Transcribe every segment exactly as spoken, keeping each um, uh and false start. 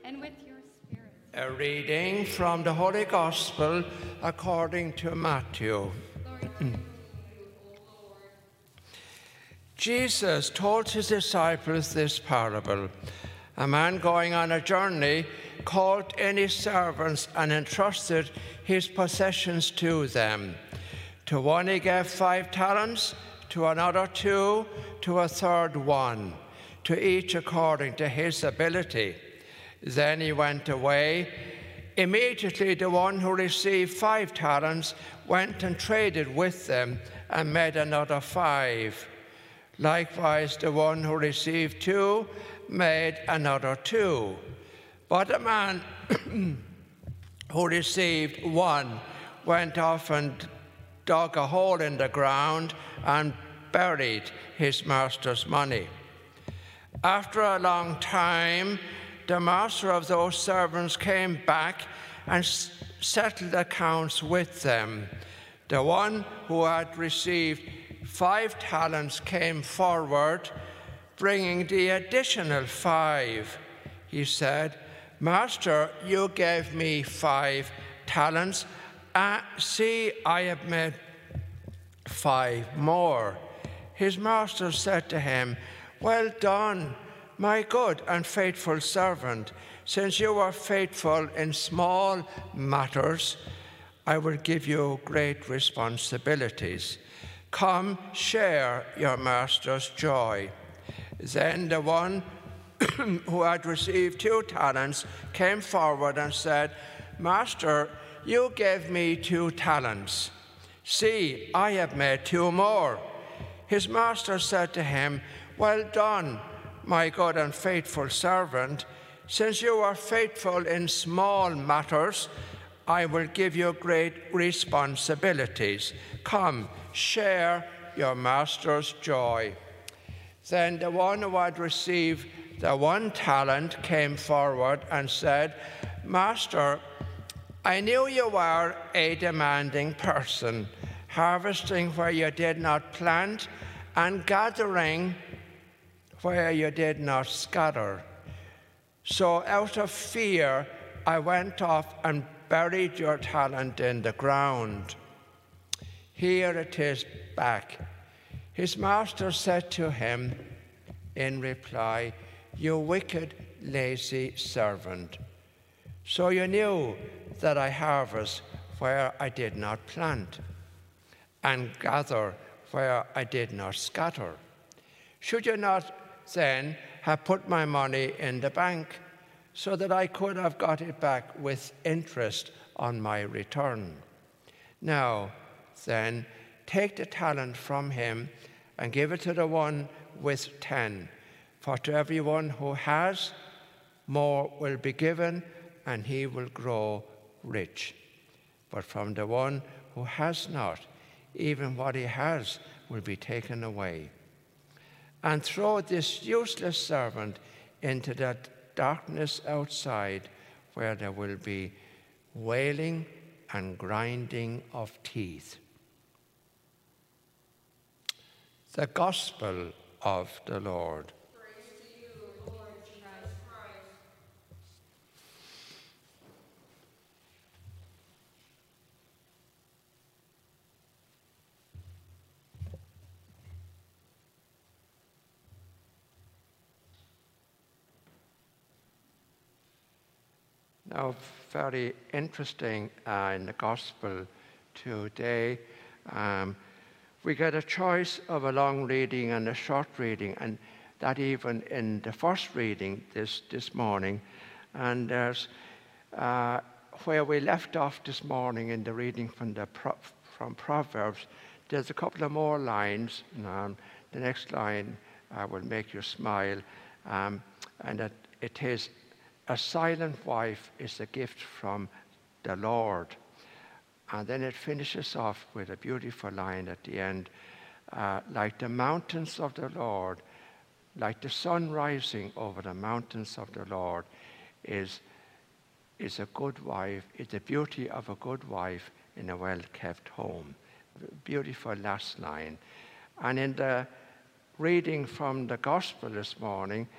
and with your spirit. A reading from the Holy Gospel according to Matthew. Jesus told his disciples this parable. A man going on a journey called in his servants and entrusted his possessions to them. To one he gave five talents, to another two, to a third one, to each according to his ability. Then he went away. Immediately the one who received five talents went and traded with them and made another five. Likewise, the one who received two made another two. But the man who received one went off and dug a hole in the ground and buried his master's money. After a long time, the master of those servants came back and settled accounts with them. The one who had received five talents came forward, bringing the additional five. He said, "Master, you gave me five talents. Uh, see, I have made five more." His master said to him, "Well done, my good and faithful servant. Since you are faithful in small matters, I will give you great responsibilities. Come, share your master's joy." Then the one who had received two talents came forward and said, "Master, you gave me two talents. See, I have made two more." His master said to him, "Well done, my good and faithful servant. Since you are faithful in small matters, I will give you great responsibilities. Come, share your master's joy." Then the one who had received the one talent came forward and said, "Master, I knew you were a demanding person, harvesting where you did not plant and gathering where you did not scatter. So out of fear, I went off and buried your talent in the ground. Here it is back." His master said to him in reply, "You wicked, lazy servant. So you knew that I harvest where I did not plant and gather where I did not scatter. Should you not then have put my money in the bank so that I could have got it back with interest on my return? Now, then, take the talent from him and give it to the one with ten. For to everyone who has, more will be given, and he will grow rich. But from the one who has not, even what he has will be taken away. And throw this useless servant into the darkness outside, where there will be wailing and grinding of teeth." The Gospel of the Lord. Praise to you, Lord Jesus Christ. Now, very interesting uh, in the Gospel today. Um, we get a choice of a long reading and a short reading, and that even in the first reading this, this morning. And there's uh, where we left off this morning in the reading from, the Pro- from Proverbs, there's a couple of more lines. Um, the next line uh, will make you smile, um, and that it is, "A silent wife is a gift from the Lord." And then it finishes off with a beautiful line at the end. Uh, like the mountains of the Lord, like the sun rising over the mountains of the Lord, is, is a good wife, is the beauty of a good wife in a well-kept home. Beautiful last line. And in the reading from the Gospel this morning,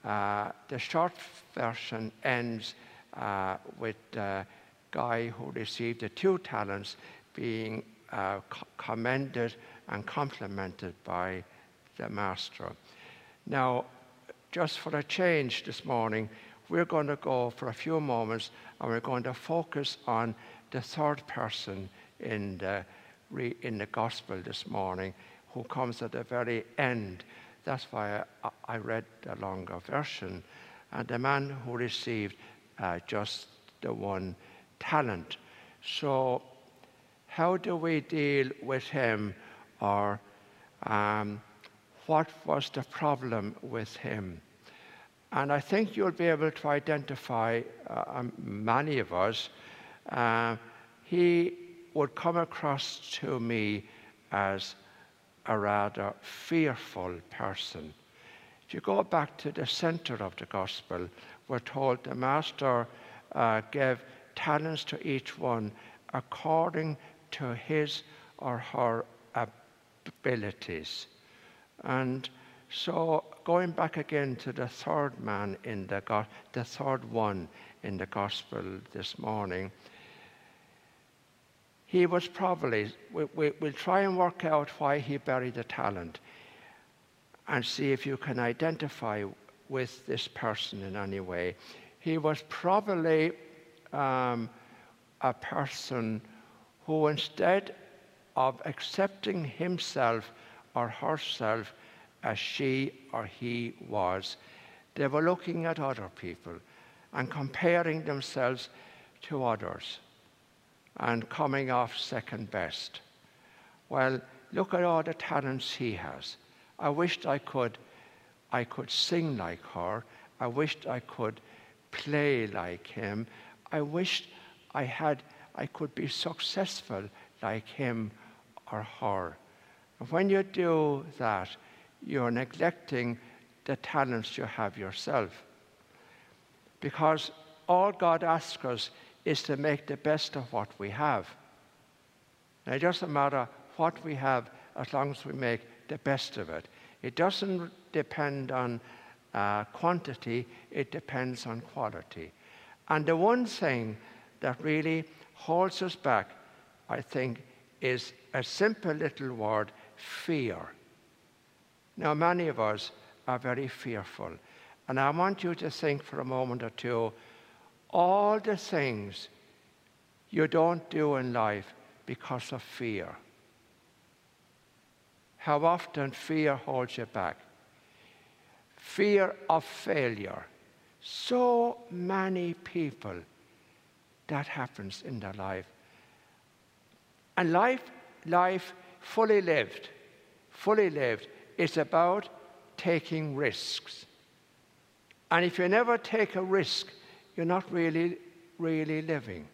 Uh, the short version ends uh, with the guy who received the two talents being uh, co- commended and complimented by the master. Now, just for a change this morning, we're going to go for a few moments and we're going to focus on the third person in the, re- in the gospel this morning, who comes at the very end. That's why I, I read the longer version. And the man who received uh, just the one talent. So how do we deal with him, or um, what was the problem with him? And I think you'll be able to identify uh, um, many of us. Uh, he would come across to me as a rather fearful person. If you go back to the center of the gospel, we're told the master uh, gave talents to each one according to his or her abilities. And so going back again to the third man in the go- the third one in the gospel this morning, he was probably, we, we, we'll try and work out why he buried the talent and see if you can identify with this person in any way. He was probably um, a person who, instead of accepting himself or herself as she or he was, they were looking at other people and comparing themselves to others and coming off second best. Well, look at all the talents he has. I wished I could, I could sing like her. I wished I could play like him. I wished I had, I could be successful like him or her. And when you do that, you're neglecting the talents you have yourself. Because all God asks us is to make the best of what we have. Now, it doesn't matter what we have as long as we make the best of it. It doesn't depend on uh, quantity, it depends on quality. And the one thing that really holds us back, I think, is a simple little word: fear. Now, many of us are very fearful. And I want you to think for a moment or two, all the things you don't do in life because of fear. How often fear holds you back. Fear of failure. So many people, that happens in their life. And life, life fully lived, fully lived, is about taking risks. And if you never take a risk, you're not really, really living.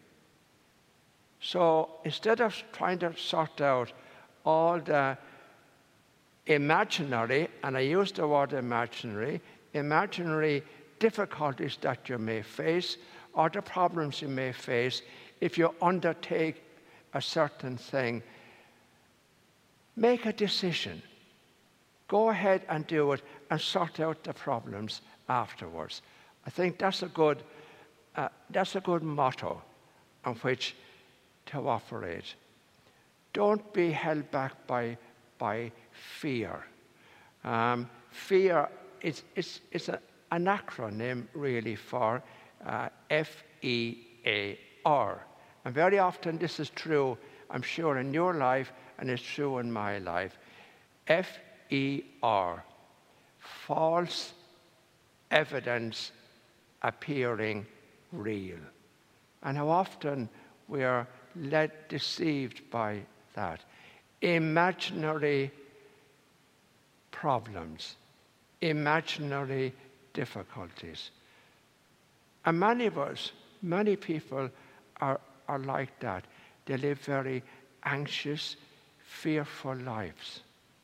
So instead of trying to sort out all the imaginary, and I use the word imaginary, imaginary difficulties that you may face, or the problems you may face if you undertake a certain thing, make a decision. Go ahead and do it and sort out the problems afterwards. I think that's a good, uh, that's a good motto on which to operate. Don't be held back by, by fear. Um, fear is, is, is a, an acronym really for uh, F E A R. And very often this is true, I'm sure, in your life, and it's true in my life. F E R, false evidence appearing real. And how often we are led, deceived by that. Imaginary problems, imaginary difficulties. And many of us, many people are, are like that. They live very anxious, fearful lives.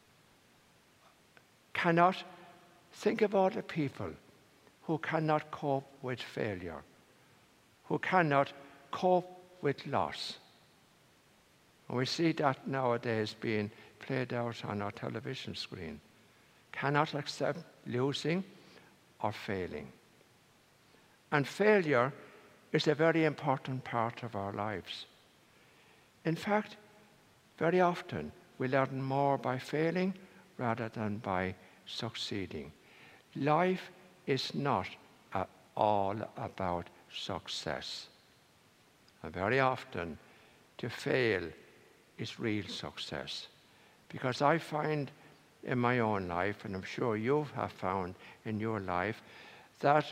Cannot think of all the people who cannot cope with failure, who cannot cope with loss. And we see that nowadays being played out on our television screen. Cannot accept losing or failing. And failure is a very important part of our lives. In fact, very often we learn more by failing rather than by succeeding. Life is not at all about success. And very often, to fail is real success. Because I find in my own life, and I'm sure you have found in your life, that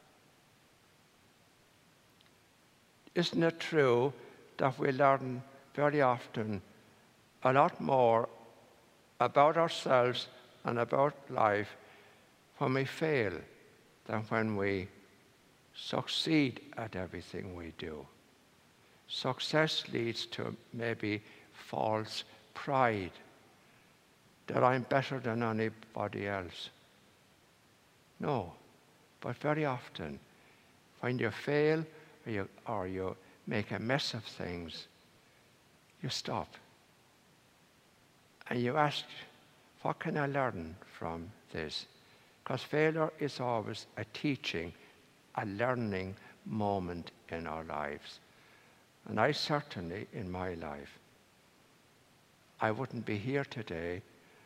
isn't it true that we learn very often a lot more about ourselves and about life when we fail than when we succeed at everything we do? Success leads to maybe false pride, that I'm better than anybody else. No, but very often when you fail or you, or you make a mess of things, you stop and you ask, what can I learn from this? Because failure is always a teaching, a learning moment in our lives. And I certainly, in my life, I wouldn't be here today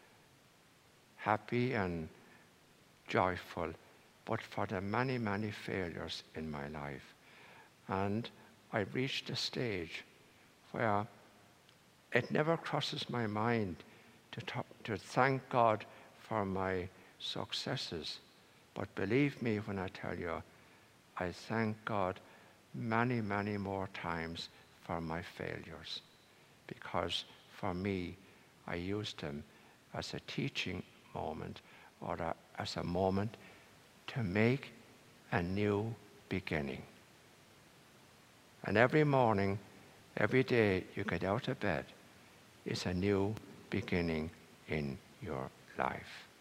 happy and joyful, but for the many, many failures in my life. And I reached a stage where it never crosses my mind to, talk, to thank God for my successes. But believe me when I tell you, I thank God many, many more times for my failures, because for me, I used them as a teaching moment or a, as a moment to make a new beginning. And every morning, every day you get out of bed is a new beginning in your life.